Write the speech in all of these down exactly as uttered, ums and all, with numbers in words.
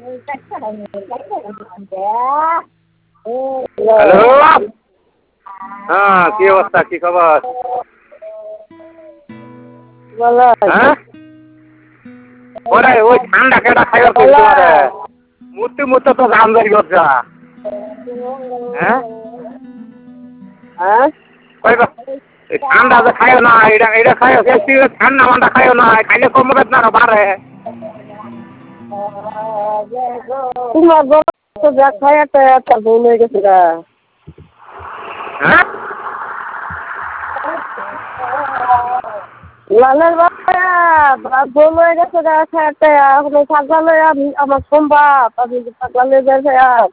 Hello, হ্যাঁ কি অবস্থা, কি খবর? হ্যাঁ ওরে ওই ঠান্ডা কেটা খাইবার কইছো রে মুতি মুতি তো জাম ধরি গজা। হ্যাঁ হ্যাঁ কইবা ঠান্ডা যে খাইও না, এটা এটা খাইও বেশি ঠান্ডা মান্ডা খাইও না, খাইলে কমবে না বাড়ে। তোমার বড় তো যা খায় একটা একটা ভুল হয়ে গেছে গা। হ্যাঁ লালের বাবা ভুল হয়ে গেছে গা, খায় একটা এখন পাগলা লয়ে আমি আমার সম্ভব আমি পাগলা লয়ে যাই আর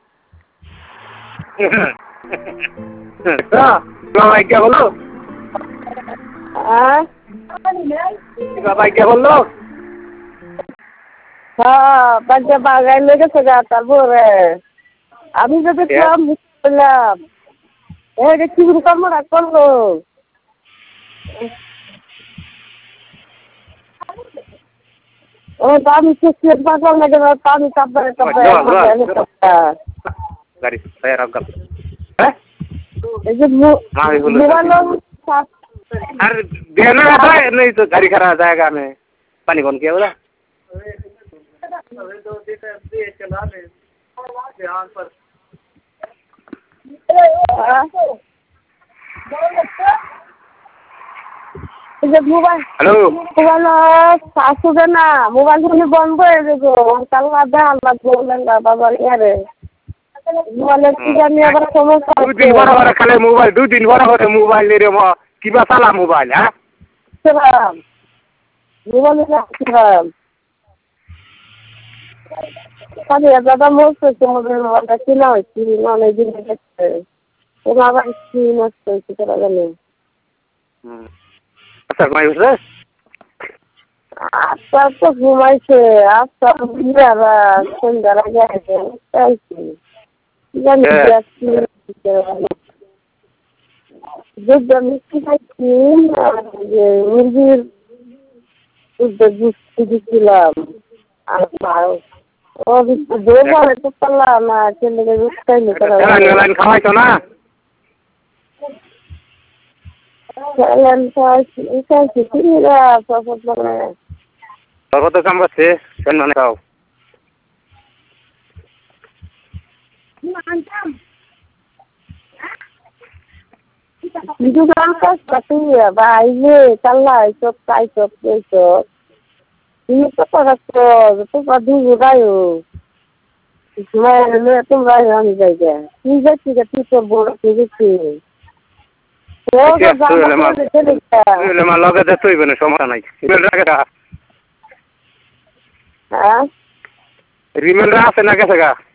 বাবা কে বললো? হ্যাঁ বাবা কে বললো? হ্যাঁ বাচ্চা বাগাই লেগে গেছে গা। তারপরে আমি যদি কম বললাম এই কি কর্ম রাখ করলো ও আমি পাগল লাগে না, আমি তারপরে গাড়ি ফায়ার আপ হ্যাঁ এই যে মোবাইল আর देना है नहीं तो गाड़ी खड़ा जाएगा में पानी कौन किया बोला মোবাইল हेलो মোবাইল শাশুড়ে না মোবাইল ফোন বন্ধ হয়ে যাবো কাল্লা দেন বললেন না বাবার ইয়ারে মোবাইলের কি জানি আবার সমস্যা দুদিন বড় বড় খালে মোবাইল দুদিন বড় বড় মোবাইল রে মা কিবা চালা মোবাইল হ্যাঁ মোবাইল খালি দাদা মস্ত হয়েছে মোবাইলটা কিনা হয়েছি অনেক দিন দেখছে ওরা আবার কি নষ্ট হয়েছে তারা জানে আচ্ছা ভাই বুঝলে আচ্ছা তো ঘুমাইছে আচ্ছা বিয়ারা সন্ধ্যার আগে আছে চাইছি জানি দুধ মিষ্টি খাইছি যে মুরগির দুধ মিষ্টি দিচ্ছিলাম আর ও দোকানে তো পারলাম না ছেলেকে দুধ খাইনি খাওয়াইছো না স্যালাইন খাইছি খাইছি কিনা সফট মানে কত কাম করছে কেন মানে খাও দোকান কাজ করতে বাইরে চাল্লা সব খাই সব সব তুমি তো পারছো তো পাদু গায়ো মানে তোমরা আমি যাই গে তুই যাচ্ছি গে তুই তোর বড় তুই যাচ্ছি লগে যেতে হইবে না সমস্যা নাই হ্যাঁ রিমেলরা আছে না গেছে গা